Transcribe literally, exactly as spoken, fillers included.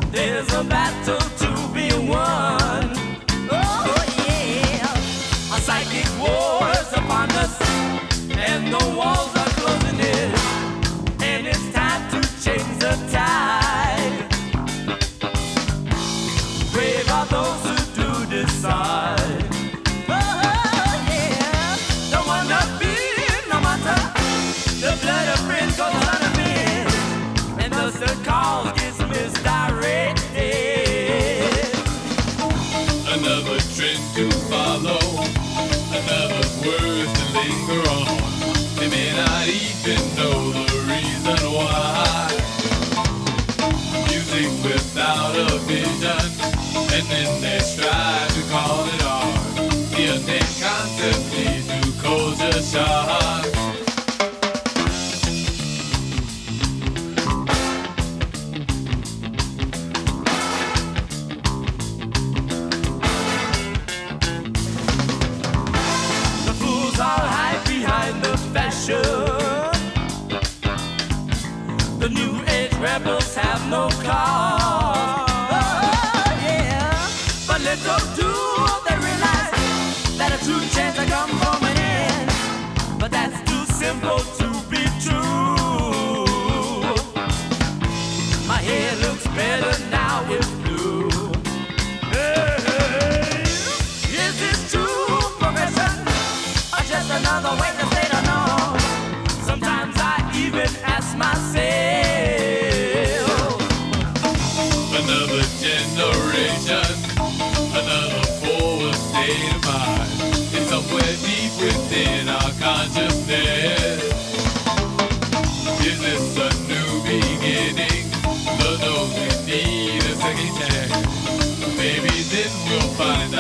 There's a battle to be won. Oh yeah. A psychic war is upon us, and the walls are closing in. And it's time to change the tide. Brave are those who do decide. Oh yeah. Don't wanna be no matter the blood of friends goes under me, and thus the cause gets misdirected. Another trend to follow, another words to linger on. They may not even know the reason why. Music without a vision, and then they strive to call it art. The unnamed concept leads to culture shock. The new age rebels have no cause. Oh, yeah. But little do they realize that a true chance to come from an end. But that's too simple to be true. My hair looks better now, it's blue. Hey, is this true progression, or just another way to say no? Sometimes I even ask myself. Another generation, another forward state of mind. It's somewhere deep within our consciousness. Is this a new beginning? The knows we need a second chance. Maybe then we'll find out.